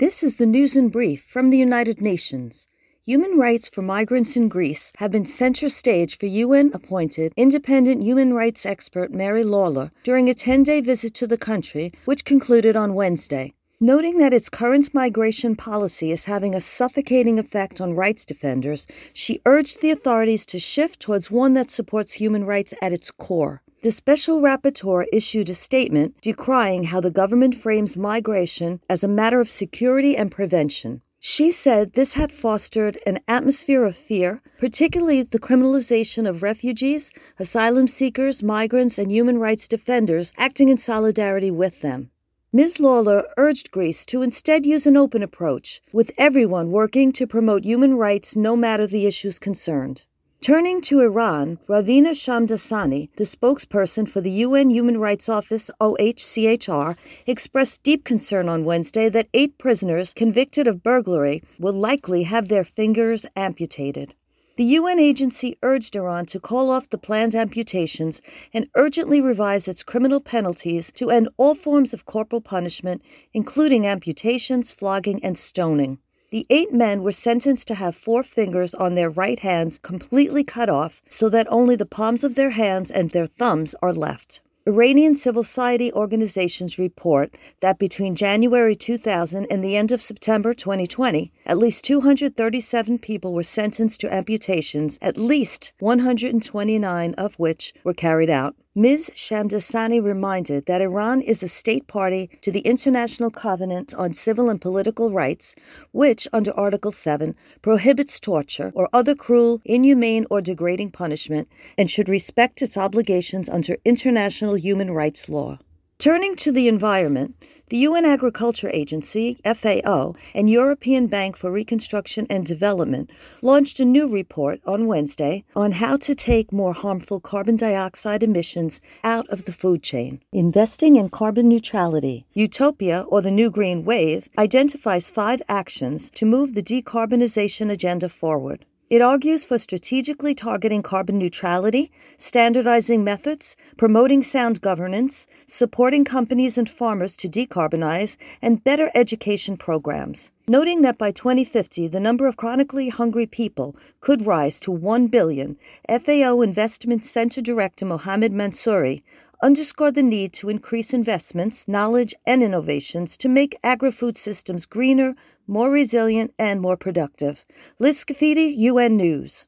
This is the news in brief from the United Nations. Human rights for migrants in Greece have been center stage for UN-appointed independent human rights expert Mary Lawlor during a 10-day visit to the country, which concluded on Wednesday. Noting that its current migration policy is having a suffocating effect on rights defenders, she urged the authorities to shift towards one that supports human rights at its core. The Special Rapporteur issued a statement decrying how the government frames migration as a matter of security and prevention. She said this had fostered an atmosphere of fear, particularly the criminalization of refugees, asylum seekers, migrants, and human rights defenders acting in solidarity with them. Ms. Lawlor urged Greece to instead use an open approach, with everyone working to promote human rights no matter the issues concerned. Turning to Iran, Ravina Shamdasani, the spokesperson for the UN Human Rights Office OHCHR, expressed deep concern on Wednesday that 8 prisoners convicted of burglary will likely have their fingers amputated. The UN agency urged Iran to call off the planned amputations and urgently revise its criminal penalties to end all forms of corporal punishment, including amputations, flogging, and stoning. The 8 men were sentenced to have 4 fingers on their right hands completely cut off so that only the palms of their hands and their thumbs are left. Iranian civil society organizations report that between January 2000 and the end of September 2020, at least 237 people were sentenced to amputations, at least 129 of which were carried out. Ms. Shamdasani reminded that Iran is a state party to the International Covenant on Civil and Political Rights, which, under Article 7, prohibits torture or other cruel, inhumane, or degrading punishment and should respect its obligations under international human rights law. Turning to the environment, the UN Agriculture Agency, FAO, and European Bank for Reconstruction and Development launched a new report on Wednesday on how to take more harmful carbon dioxide emissions out of the food chain. Investing in carbon neutrality, Utopia, or the New Green Wave, identifies 5 actions to move the decarbonization agenda forward. It argues for strategically targeting carbon neutrality, standardizing methods, promoting sound governance, supporting companies and farmers to decarbonize, and better education programs. Noting that by 2050, the number of chronically hungry people could rise to 1 billion, FAO Investment Center Director Mohamed Mansouri underscored the need to increase investments, knowledge, and innovations to make agri-food systems greener, more resilient, and more productive. Liz Scafidi, UN News.